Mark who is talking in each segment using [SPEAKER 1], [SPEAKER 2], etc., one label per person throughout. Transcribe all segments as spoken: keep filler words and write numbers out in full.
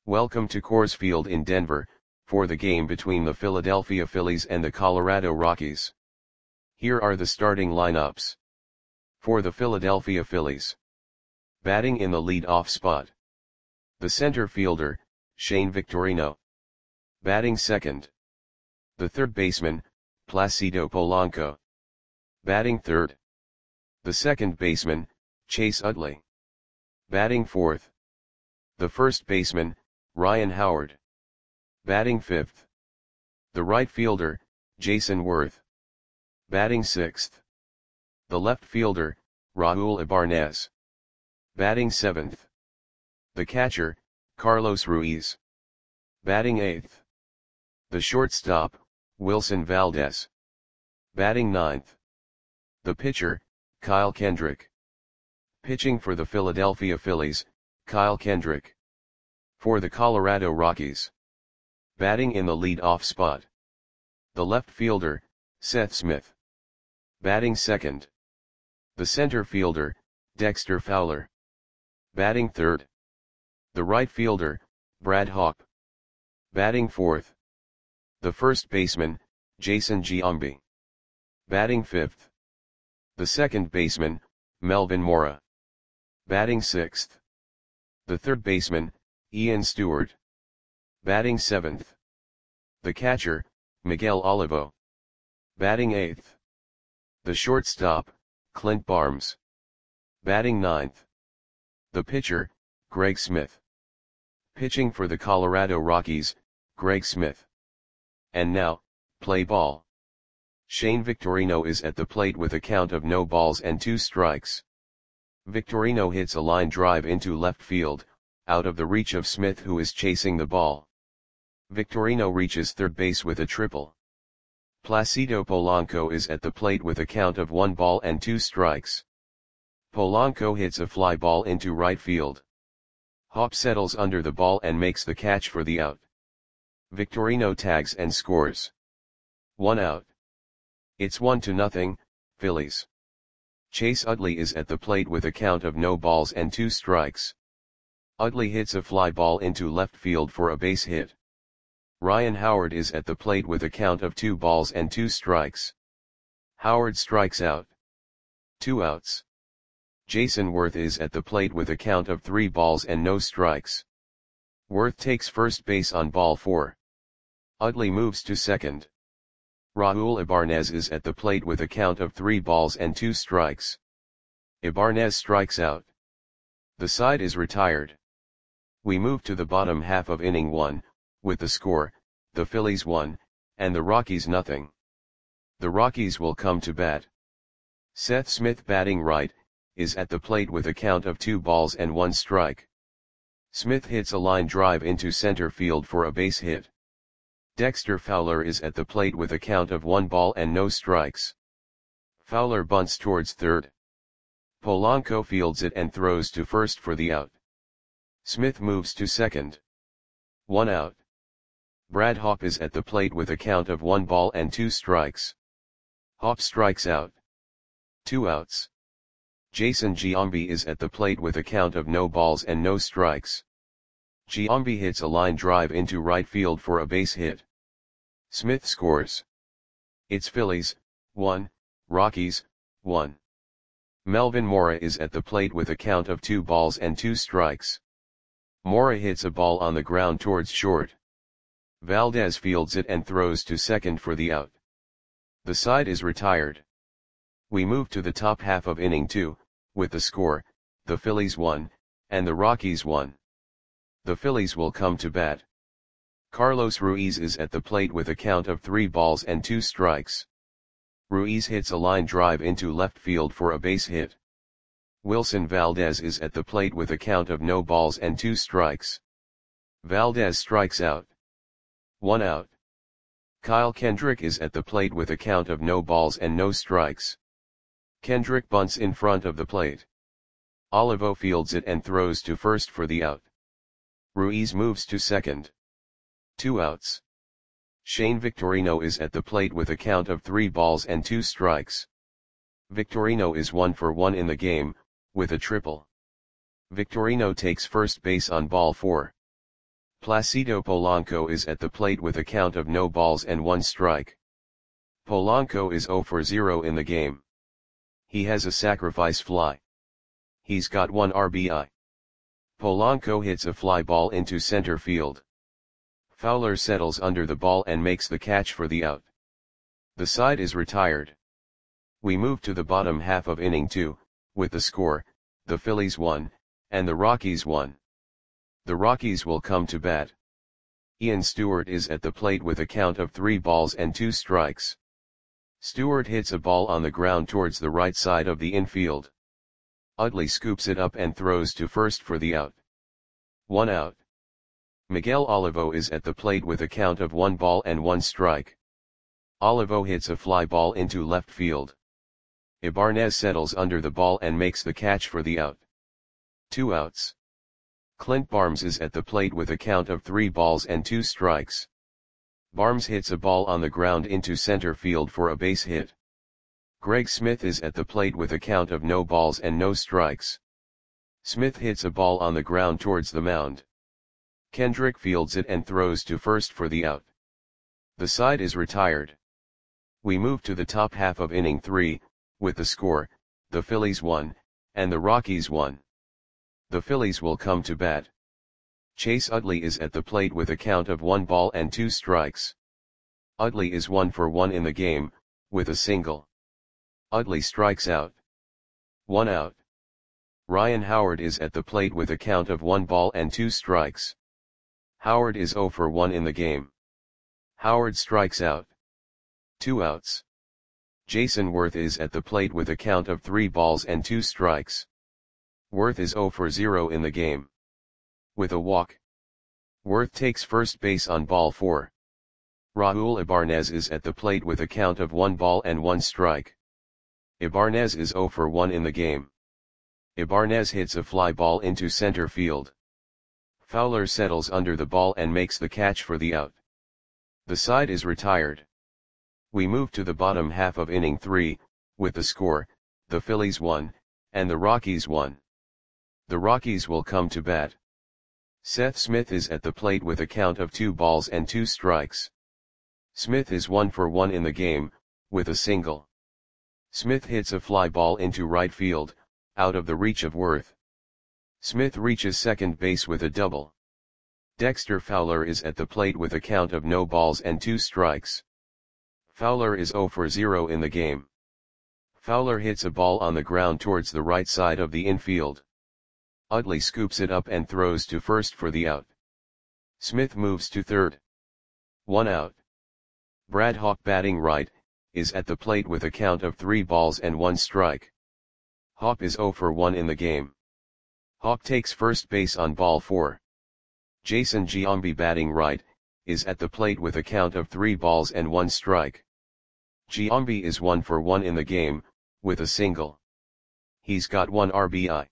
[SPEAKER 1] Welcome to Coors Field in Denver, for the game between the Philadelphia Phillies and the Colorado Rockies. Here are the starting lineups. For the Philadelphia Phillies. Batting in the lead-off spot. The center fielder, Shane Victorino. Batting second. The third baseman, Placido Polanco. Batting third. The second baseman, Chase Utley. Batting fourth. The first baseman, Ryan Howard. Batting fifth. The right fielder, Jason Worth. Batting sixth. The left fielder, Raul Ibanez. Batting seventh. The catcher, Carlos Ruiz. Batting eighth. The shortstop, Wilson Valdez. Batting ninth. The pitcher, Kyle Kendrick. Pitching for the Philadelphia Phillies, Kyle Kendrick. For the Colorado Rockies. Batting in the lead-off spot. The left fielder, Seth Smith. Batting second. The center fielder, Dexter Fowler. Batting third. The right fielder, Brad Hawpe. Batting fourth. The first baseman, Jason Giambi. Batting fifth. The second baseman, Melvin Mora. Batting sixth. The third baseman, Ian Stewart. Batting seventh. The catcher, Miguel Olivo. Batting eighth. The shortstop, Clint Barnes. Batting ninth. The pitcher, Greg Smith. Pitching for the Colorado Rockies, Greg Smith. And now, play ball. Shane Victorino is at the plate with a count of no balls and two strikes. Victorino hits a line drive into left field, out of the reach of Smith, who is chasing the ball. Victorino reaches third base with a triple. Placido Polanco is at the plate with a count of one ball and two strikes. Polanco hits a fly ball into right field. Hawpe settles under the ball and makes the catch for the out. Victorino tags and scores. One out. It's one to nothing, Phillies. Chase Utley is at the plate with a count of no balls and two strikes. Utley hits a fly ball into left field for a base hit. Ryan Howard is at the plate with a count of two balls and two strikes. Howard strikes out. Two outs. Jason Worth is at the plate with a count of three balls and no strikes. Worth takes first base on ball four. Utley moves to second. Raul Ibanez is at the plate with a count of three balls and two strikes. Ibanez strikes out. The side is retired. We move to the bottom half of inning one, with the score, the Phillies one, and the Rockies nothing. The Rockies will come to bat. Seth Smith, batting right, is at the plate with a count of two balls and one strike. Smith hits a line drive into center field for a base hit. Dexter Fowler is at the plate with a count of one ball and no strikes. Fowler bunts towards third. Polanco fields it and throws to first for the out. Smith moves to second. One out. Brad Hawpe is at the plate with a count of one ball and two strikes. Hawpe strikes out. Two outs. Jason Giambi is at the plate with a count of no balls and no strikes. Giambi hits a line drive into right field for a base hit. Smith scores. It's Phillies, one, Rockies, one. Melvin Mora is at the plate with a count of two balls and two strikes. Mora hits a ball on the ground towards short. Valdez fields it and throws to second for the out. The side is retired. We move to the top half of inning two, with the score, the Phillies one, and the Rockies one. The Phillies will come to bat. Carlos Ruiz is at the plate with a count of three balls and two strikes. Ruiz hits a line drive into left field for a base hit. Wilson Valdez is at the plate with a count of no balls and two strikes. Valdez strikes out. One out. Kyle Kendrick is at the plate with a count of no balls and no strikes. Kendrick bunts in front of the plate. Olivo fields it and throws to first for the out. Ruiz moves to second. Two outs. Shane Victorino is at the plate with a count of three balls and two strikes. Victorino is one for one in the game, with a triple. Victorino takes first base on ball four. Placido Polanco is at the plate with a count of no balls and one strike. Polanco is zero for zero in the game. He has a sacrifice fly. He's got one R B I. Polanco hits a fly ball into center field. Fowler settles under the ball and makes the catch for the out. The side is retired. We move to the bottom half of inning two, with the score, the Phillies won, and the Rockies won. The Rockies will come to bat. Ian Stewart is at the plate with a count of three balls and two strikes. Stewart hits a ball on the ground towards the right side of the infield. Utley scoops it up and throws to first for the out. One out. Miguel Olivo is at the plate with a count of one ball and one strike. Olivo hits a fly ball into left field. Ibanez settles under the ball and makes the catch for the out. Two outs. Clint Barnes is at the plate with a count of three balls and two strikes. Barnes hits a ball on the ground into center field for a base hit. Greg Smith is at the plate with a count of no balls and no strikes. Smith hits a ball on the ground towards the mound. Kendrick fields it and throws to first for the out. The side is retired. We move to the top half of inning three, with the score, the Phillies won, and the Rockies won. The Phillies will come to bat. Chase Utley is at the plate with a count of one ball and two strikes. Utley is one for one in the game, with a single. Utley strikes out. One out. Ryan Howard is at the plate with a count of one ball and two strikes. Howard is zero for one in the game. Howard strikes out. Two outs. Jason Worth is at the plate with a count of three balls and two strikes. Worth is zero for zero in the game. With a walk. Worth takes first base on ball four. Raul Ibanez is at the plate with a count of one ball and one strike. Ibanez is zero for one in the game. Ibanez hits a fly ball into center field. Fowler settles under the ball and makes the catch for the out. The side is retired. We move to the bottom half of inning three, with the score, the Phillies won, and the Rockies won. The Rockies will come to bat. Seth Smith is at the plate with a count of two balls and two strikes. Smith is one for one in the game, with a single. Smith hits a fly ball into right field, out of the reach of Worth. Smith reaches second base with a double. Dexter Fowler is at the plate with a count of no balls and two strikes. Fowler is zero for zero in the game. Fowler hits a ball on the ground towards the right side of the infield. Utley scoops it up and throws to first for the out. Smith moves to third. One out. Brad Hawk, batting right, is at the plate with a count of three balls and one strike. Hawk is zero for one in the game. Hawk takes first base on ball four. Jason Giambi, batting right, is at the plate with a count of three balls and one strike. Giambi is one for one in the game, with a single. He's got one R B I.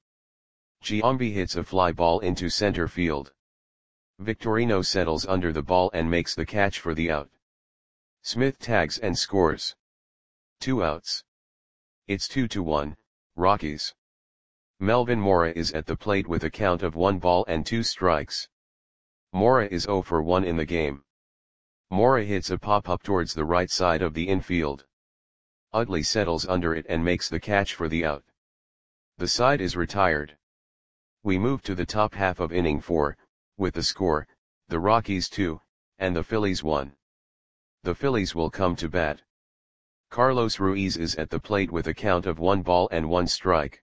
[SPEAKER 1] Giambi hits a fly ball into center field. Victorino settles under the ball and makes the catch for the out. Smith tags and scores. Two outs. It's two to one, Rockies. Melvin Mora is at the plate with a count of one ball and two strikes. Mora is zero for one in the game. Mora hits a pop-up towards the right side of the infield. Utley settles under it and makes the catch for the out. The side is retired. We move to the top half of inning four, with the score, the Rockies two, and the Phillies one. The Phillies will come to bat. Carlos Ruiz is at the plate with a count of one ball and one strike.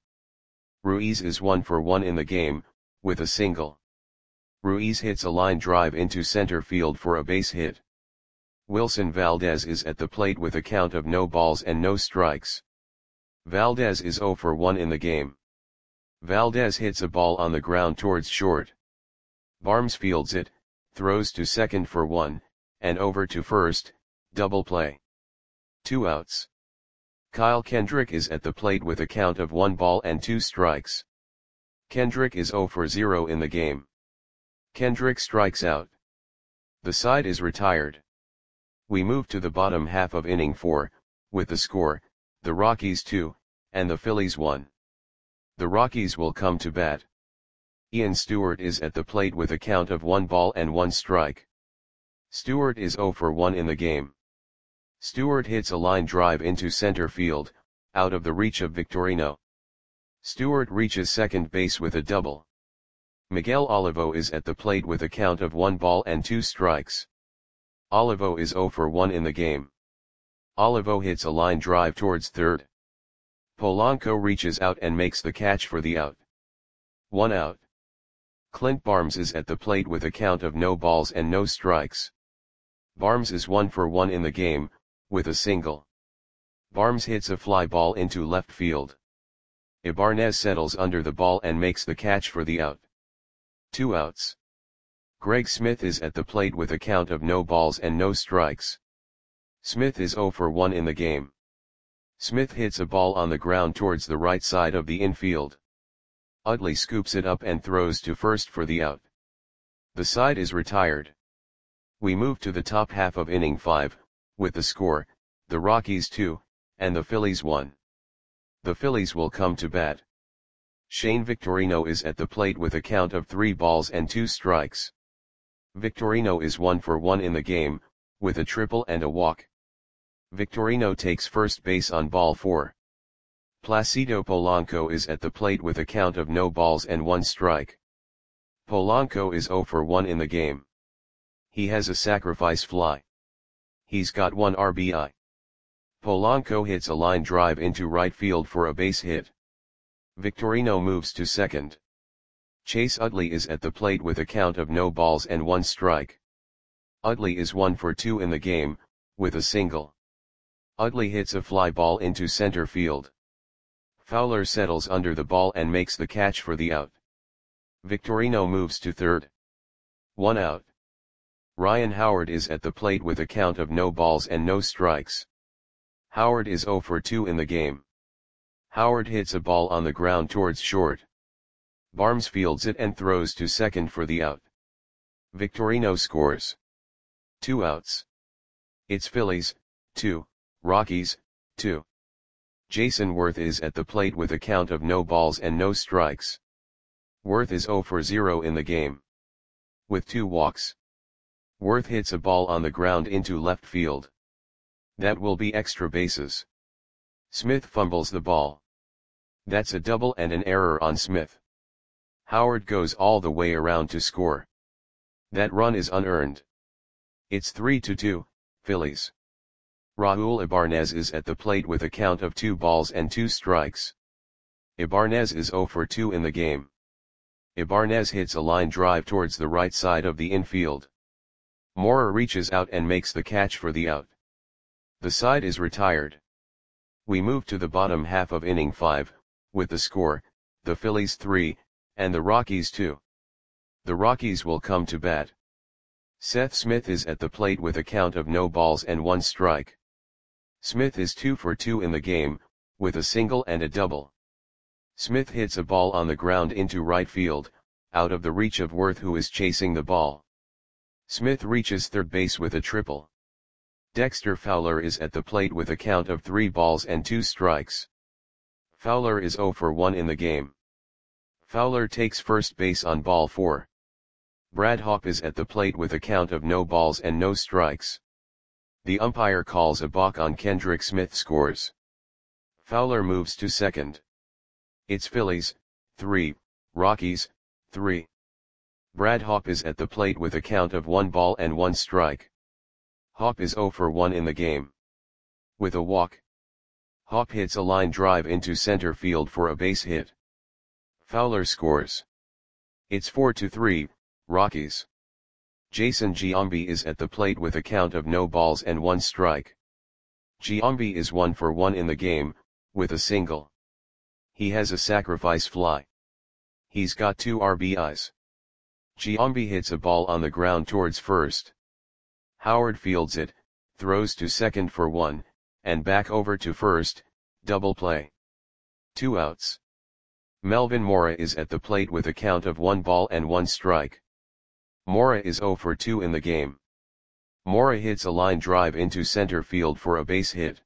[SPEAKER 1] Ruiz is one for one in the game, with a single. Ruiz hits a line drive into center field for a base hit. Wilson Valdez is at the plate with a count of no balls and no strikes. Valdez is zero for one in the game. Valdez hits a ball on the ground towards short. Barnes fields it, throws to second for one, and over to first, double play. Two outs. Kyle Kendrick is at the plate with a count of one ball and two strikes. Kendrick is zero for zero in the game. Kendrick strikes out. The side is retired. We move to the bottom half of inning four, with the score, the Rockies two, and the Phillies one. The Rockies will come to bat. Ian Stewart is at the plate with a count of one ball and one strike. Stewart is zero for one in the game. Stewart hits a line drive into center field, out of the reach of Victorino. Stewart reaches second base with a double. Miguel Olivo is at the plate with a count of one ball and two strikes. Olivo is zero for one in the game. Olivo hits a line drive towards third. Polanco reaches out and makes the catch for the out. One out. Clint Barnes is at the plate with a count of no balls and no strikes. Barnes is one for one in the game, with a single. Barnes hits a fly ball into left field. Ibanez settles under the ball and makes the catch for the out. Two outs. Greg Smith is at the plate with a count of no balls and no strikes. Smith is zero for one in the game. Smith hits a ball on the ground towards the right side of the infield. Utley scoops it up and throws to first for the out. The side is retired. We move to the top half of inning five, with the score, the Rockies two, and the Phillies one. The Phillies will come to bat. Shane Victorino is at the plate with a count of three balls and two strikes. Victorino is one for one in the game, with a triple and a walk. Victorino takes first base on ball four. Placido Polanco is at the plate with a count of no balls and one strike. Polanco is zero for one in the game. He has a sacrifice fly. He's got one R B I. Polanco hits a line drive into right field for a base hit. Victorino moves to second. Chase Utley is at the plate with a count of no balls and one strike. Utley is one for two in the game, with a single. Utley hits a fly ball into center field. Fowler settles under the ball and makes the catch for the out. Victorino moves to third. One out. Ryan Howard is at the plate with a count of no balls and no strikes. Howard is zero for two in the game. Howard hits a ball on the ground towards short. Barnes fields it and throws to second for the out. Victorino scores. Two outs. It's Phillies, two, Rockies, two. Jason Worth is at the plate with a count of no balls and no strikes. Worth is zero for zero in the game. With two walks. Worth hits a ball on the ground into left field. That will be extra bases. Smith fumbles the ball. That's a double and an error on Smith. Howard goes all the way around to score. That run is unearned. It's three to two, Phillies. Raul Ibanez is at the plate with a count of two balls and two strikes. Ibanez is zero for two in the game. Ibanez hits a line drive towards the right side of the infield. Mora reaches out and makes the catch for the out. The side is retired. We move to the bottom half of inning five, with the score, the Phillies three, and the Rockies two. The Rockies will come to bat. Seth Smith is at the plate with a count of no balls and one strike. Smith is two for two in the game, with a single and a double. Smith hits a ball on the ground into right field, out of the reach of Worth, who is chasing the ball. Smith reaches third base with a triple. Dexter Fowler is at the plate with a count of three balls and two strikes. Fowler is zero for one in the game. Fowler takes first base on ball four. Brad Hawpe is at the plate with a count of no balls and no strikes. The umpire calls a balk on Kendrick. Smith scores. Fowler moves to second. It's Phillies, three, Rockies, three. Brad Hawpe is at the plate with a count of one ball and one strike. Hawpe is zero for one in the game. With a walk. Hawpe hits a line drive into center field for a base hit. Fowler scores. It's four to three, Rockies. Jason Giambi is at the plate with a count of no balls and one strike. Giambi is one for one in the game, with a single. He has a sacrifice fly. He's got two R B Is. Giambi hits a ball on the ground towards first. Howard fields it, throws to second for one, and back over to first, double play. Two outs. Melvin Mora is at the plate with a count of one ball and one strike. Mora is zero for two in the game. Mora hits a line drive into center field for a base hit.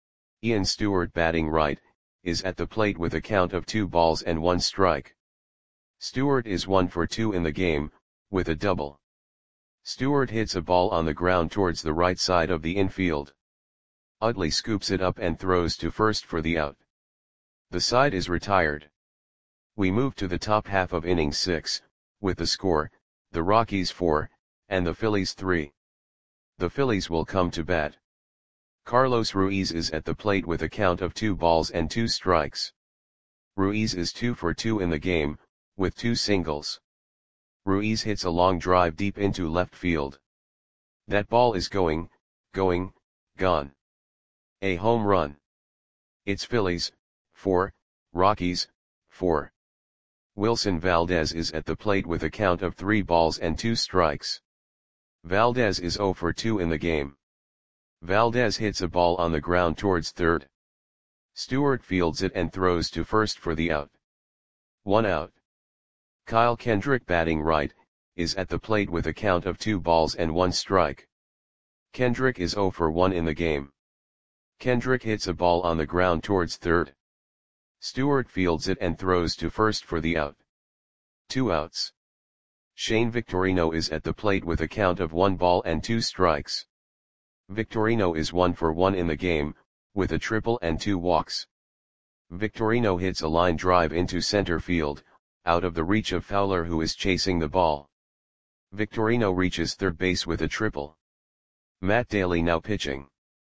[SPEAKER 1] Ian Stewart, batting right, is at the plate with a count of two balls and one strike. Stewart is one for two in the game, with a double. Stewart hits a ball on the ground towards the right side of the infield. Utley scoops it up and throws to first for the out. The side is retired. We move to the top half of inning six, with the score, the Rockies four, and the Phillies three. The Phillies will come to bat. Carlos Ruiz is at the plate with a count of two balls and two strikes. Ruiz is two for two in the game, with two singles. Ruiz hits a long drive deep into left field. That ball is going, going, gone. A home run. It's Phillies, four, Rockies, four. Wilson Valdez is at the plate with a count of three balls and two strikes. Valdez is zero for two in the game. Valdez hits a ball on the ground towards third. Stewart fields it and throws to first for the out. One out. Kyle Kendrick, batting right, is at the plate with a count of two balls and one strike. Kendrick is zero for one in the game. Kendrick hits a ball on the ground towards third. Stewart fields it and throws to first for the out. Two outs. Shane Victorino is at the plate with a count of one ball and two strikes. Victorino is one for one in the game, with a triple and two walks. Victorino hits a line drive into center field, out of the reach of Fowler, who is chasing the ball. Victorino reaches third base with a triple. Matt Daly now pitching.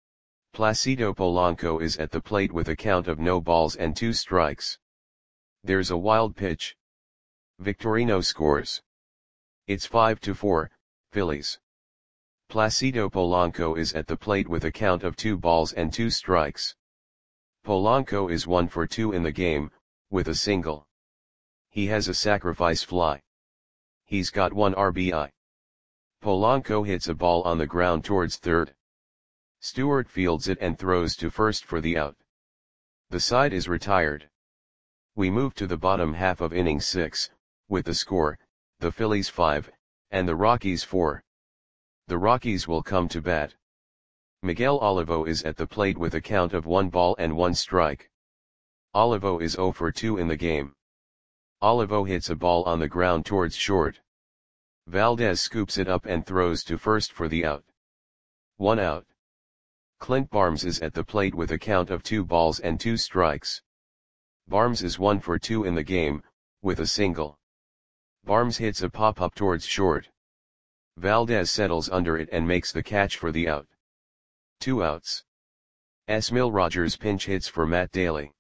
[SPEAKER 1] Placido Polanco is at the plate with a count of no balls and two strikes. There's a wild pitch. Victorino scores. It's five to four, Phillies. Placido Polanco is at the plate with a count of two balls and two strikes. Polanco is one for two in the game, with a single. He has a sacrifice fly. He's got one R B I. Polanco hits a ball on the ground towards third. Stewart fields it and throws to first for the out. The side is retired. We move to the bottom half of inning six, with the score, the Phillies five, and the Rockies four. The Rockies will come to bat. Miguel Olivo is at the plate with a count of one ball and one strike. Olivo is zero for two in the game. Olivo hits a ball on the ground towards short. Valdez scoops it up and throws to first for the out. One out. Clint Barnes is at the plate with a count of two balls and two strikes. Barnes is one for two in the game, with a single. Barnes hits a pop-up towards short. Valdez settles under it and makes the catch for the out. Two outs. Esmil Rogers pinch hits for Matt Daly.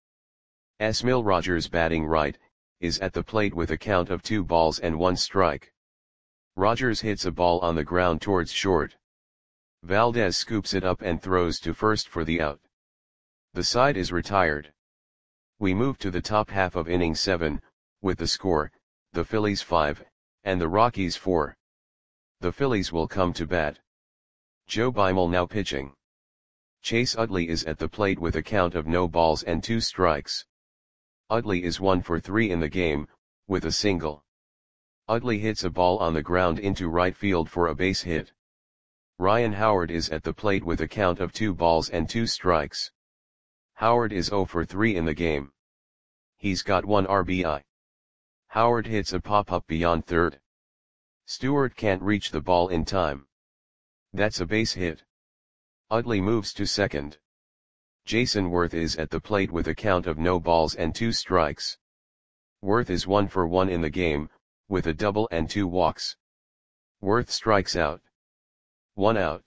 [SPEAKER 1] Esmil Rogers, batting right, is at the plate with a count of two balls and one strike. Rogers hits a ball on the ground towards short. Valdez scoops it up and throws to first for the out. The side is retired. We move to the top half of inning seven, with the score, the Phillies five, and the Rockies four. The Phillies will come to bat. Joe Beimel now pitching. Chase Utley is at the plate with a count of no balls and two strikes. Utley is one for three in the game, with a single. Utley hits a ball on the ground into right field for a base hit. Ryan Howard is at the plate with a count of two balls and two strikes. Howard is zero for three in the game. He's got one R B I. Howard hits a pop-up beyond third. Stewart can't reach the ball in time. That's a base hit. Utley moves to second. Jason Worth is at the plate with a count of no balls and two strikes. Worth is one for one in the game, with a double and two walks. Worth strikes out. One out.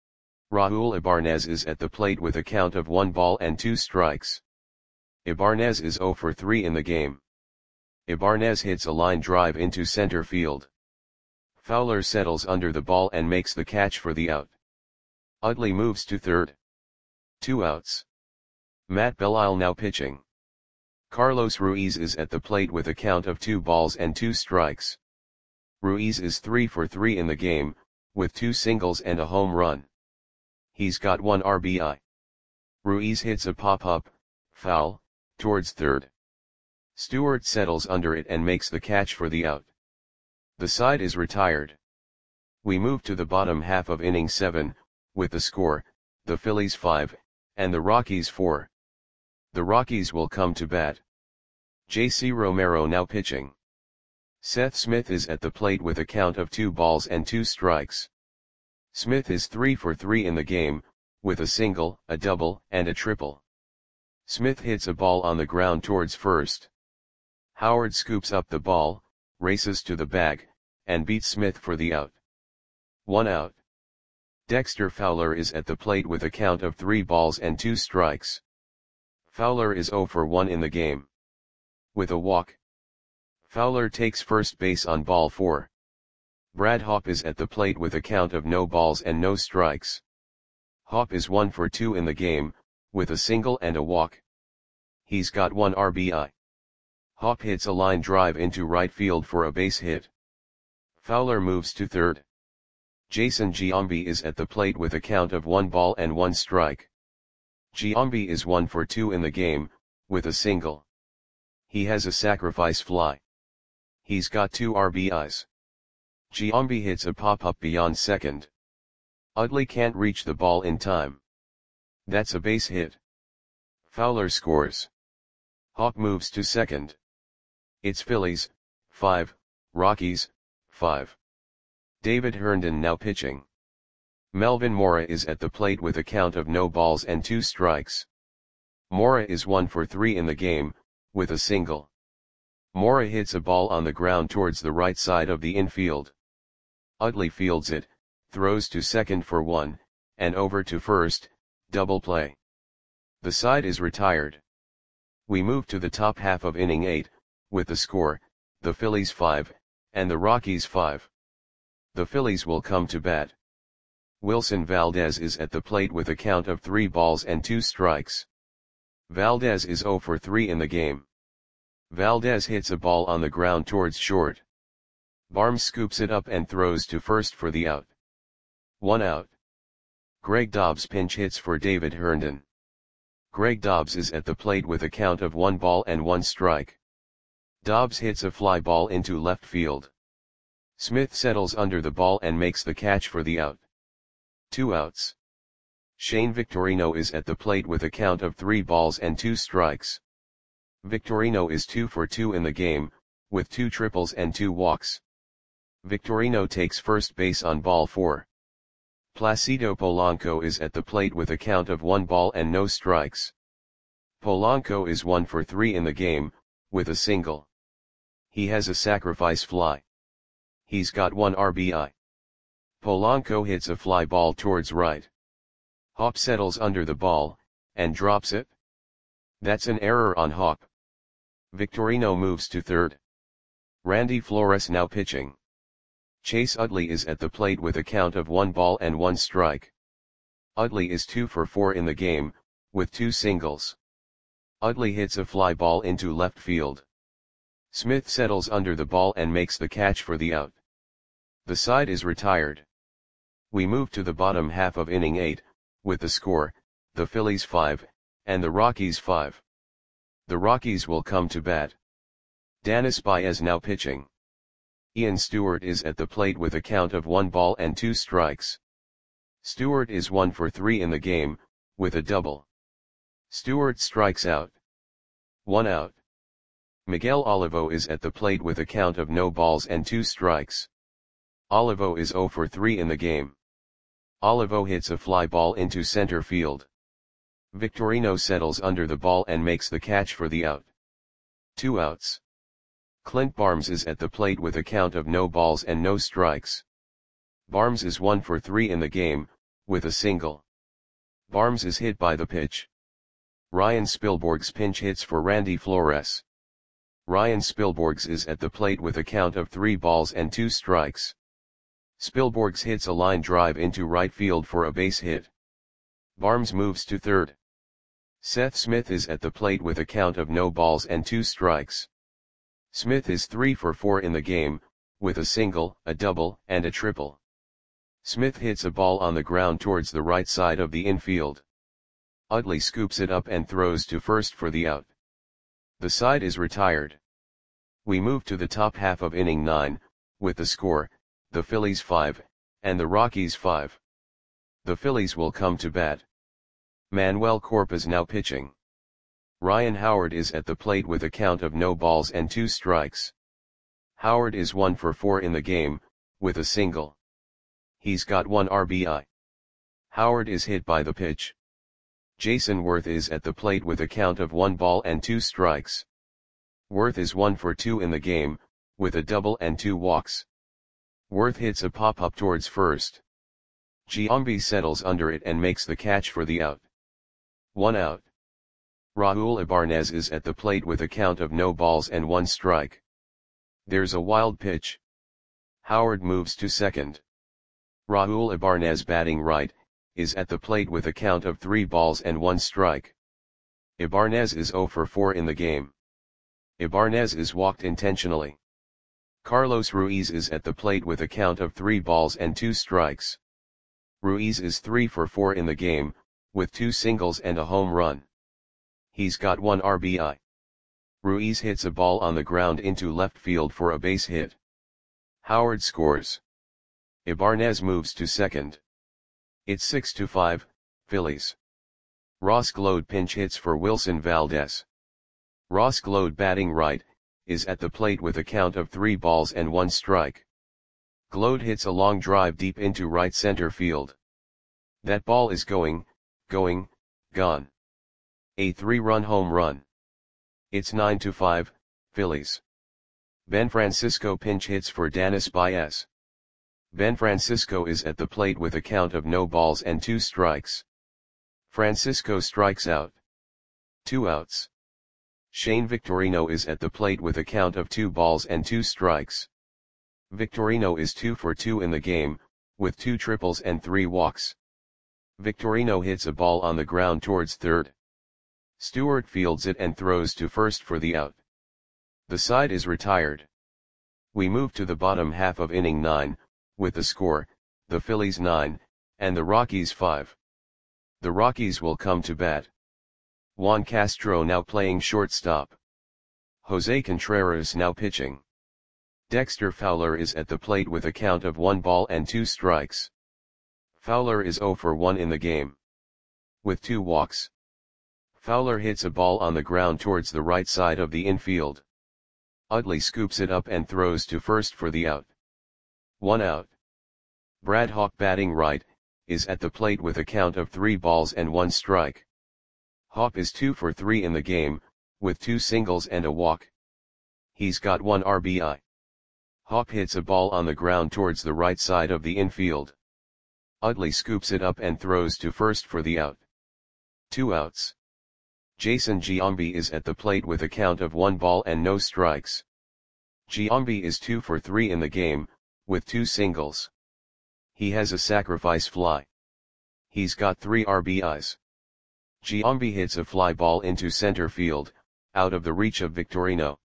[SPEAKER 1] Raul Ibanez is at the plate with a count of one ball and two strikes. Ibanez is zero for three in the game. Ibanez hits a line drive into center field. Fowler settles under the ball and makes the catch for the out. Utley moves to third. Two outs. Matt Belisle now pitching. Carlos Ruiz is at the plate with a count of two balls and two strikes. Ruiz is three for three in the game, with two singles and a home run. He's got one R B I. Ruiz hits a pop-up, foul, towards third. Stewart settles under it and makes the catch for the out. The side is retired. We move to the bottom half of inning seven, with the score, the Phillies five, and the Rockies four. The Rockies will come to bat. J C Romero now pitching. Seth Smith is at the plate with a count of two balls and two strikes. Smith is three for three in the game, with a single, a double, and a triple. Smith hits a ball on the ground towards first. Howard scoops up the ball, races to the bag, and beats Smith for the out. One out. Dexter Fowler is at the plate with a count of three balls and two strikes. Fowler is zero for one in the game. With a walk. Fowler takes first base on ball four. Brad Hawpe is at the plate with a count of no balls and no strikes. Hawpe is one for two in the game, with a single and a walk. He's got one R B I. Hawpe hits a line drive into right field for a base hit. Fowler moves to third. Jason Giambi is at the plate with a count of one ball and one strike. Giambi is one for two in the game, with a single. He has a sacrifice fly. He's got two R B Is. Giambi hits a pop-up beyond second. Utley can't reach the ball in time. That's a base hit. Fowler scores. Hawpe moves to second. It's Phillies, five, Rockies, five. David Herndon now pitching. Melvin Mora is at the plate with a count of no balls and two strikes. Mora is one for three in the game, with a single. Mora hits a ball on the ground towards the right side of the infield. Utley fields it, throws to second for one, and over to first, double play. The side is retired. We move to the top half of inning eight, with the score, the Phillies five, and the Rockies five. The Phillies will come to bat. Wilson Valdez is at the plate with a count of three balls and two strikes. Valdez is zero for three in the game. Valdez hits a ball on the ground towards short. Barnes scoops it up and throws to first for the out. One out. Greg Dobbs pinch hits for David Herndon. Greg Dobbs is at the plate with a count of one ball and one strike. Dobbs hits a fly ball into left field. Smith settles under the ball and makes the catch for the out. Two outs. Shane Victorino is at the plate with a count of three balls and two strikes. Victorino is two for two in the game, with two triples and two walks. Victorino takes first base on ball four. Placido Polanco is at the plate with a count of one ball and no strikes. Polanco is one for three in the game, with a single. He has a sacrifice fly. He's got one R B I. Polanco hits a fly ball towards right. Hawpe settles under the ball, and drops it. That's an error on Hawpe. Victorino moves to third. Randy Flores now pitching. Chase Utley is at the plate with a count of one ball and one strike. Utley is two for four in the game, with two singles. Utley hits a fly ball into left field. Smith settles under the ball and makes the catch for the out. The side is retired. We move to the bottom half of inning eight, with the score, the Phillies five, and the Rockies five. The Rockies will come to bat. Danis Baez now pitching. Ian Stewart is at the plate with a count of one ball and two strikes. Stewart is one for three in the game, with a double. Stewart strikes out. One out. Miguel Olivo is at the plate with a count of no balls and two strikes. Olivo is zero for three in the game. Olivo hits a fly ball into center field. Victorino settles under the ball and makes the catch for the out. Two outs. Clint Barnes is at the plate with a count of no balls and no strikes. Barnes is one for three in the game, with a single. Barnes is hit by the pitch. Ryan Spilborghs pinch hits for Randy Flores. Ryan Spilborghs is at the plate with a count of three balls and two strikes. Spilborghs hits a line drive into right field for a base hit. Barnes moves to third. Seth Smith is at the plate with a count of no balls and two strikes. Smith is three for four in the game, with a single, a double, and a triple. Smith hits a ball on the ground towards the right side of the infield. Utley scoops it up and throws to first for the out. The side is retired. We move to the top half of inning nine, with the score, the Phillies five, and the Rockies five. The Phillies will come to bat. Manuel Corpus now pitching. Ryan Howard is at the plate with a count of no balls and two strikes. Howard is one for four in the game, with a single. He's got one R B I. Howard is hit by the pitch. Jason Worth is at the plate with a count of one ball and two strikes. Worth is one for two in the game, with a double and two walks. Worth hits a pop-up towards first. Giambi settles under it and makes the catch for the out. One out. Raul Ibanez is at the plate with a count of no balls and one strike. There's a wild pitch. Howard moves to second. Raul Ibanez, batting right, is at the plate with a count of three balls and one strike. Ibanez is zero for four in the game. Ibanez is walked intentionally. Carlos Ruiz is at the plate with a count of three balls and two strikes. Ruiz is three for four in the game, with two singles and a home run. He's got one R B I. Ruiz hits a ball on the ground into left field for a base hit. Howard scores. Ibanez moves to second. It's six to five, Phillies. Ross Gload pinch hits for Wilson Valdez. Ross Gload, batting right, is at the plate with a count of three balls and one strike. Gload hits a long drive deep into right center field. That ball is going, going, gone. A three-run home run. It's nine to five, Phillies. Ben Francisco pinch hits for Danis Baez. Ben Francisco is at the plate with a count of no balls and two strikes. Francisco strikes out. Two outs. Shane Victorino is at the plate with a count of two balls and two strikes. Victorino is two for two in the game, with two triples and three walks. Victorino hits a ball on the ground towards third. Stewart fields it and throws to first for the out. The side is retired. We move to the bottom half of inning nine, with the score, the Phillies nine, and the Rockies five. The Rockies will come to bat. Juan Castro now playing shortstop. Jose Contreras now pitching. Dexter Fowler is at the plate with a count of one ball and two strikes. Fowler is zero for one in the game. With two walks. Fowler hits a ball on the ground towards the right side of the infield. Utley scoops it up and throws to first for the out. One out. Brad Hawk, batting right, is at the plate with a count of three balls and one strike. Hawk is two for three in the game, with two singles and a walk. He's got one R B I. Hawk hits a ball on the ground towards the right side of the infield. Utley scoops it up and throws to first for the out. Two outs. Jason Giambi is at the plate with a count of one ball and no strikes. Giambi is two for three in the game, with two singles. He has a sacrifice fly. He's got three R B Is. Giambi hits a fly ball into center field, out of the reach of Victorino.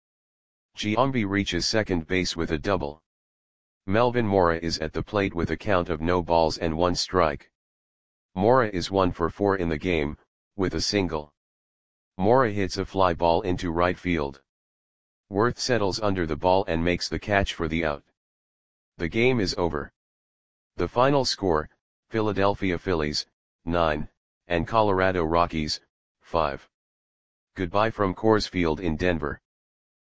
[SPEAKER 1] Giambi reaches second base with a double. Melvin Mora is at the plate with a count of no balls and one strike. Mora is one for four in the game, with a single. Mora hits a fly ball into right field. Worth settles under the ball and makes the catch for the out. The game is over. The final score, Philadelphia Phillies, nine, and Colorado Rockies, five. Goodbye from Coors Field in Denver.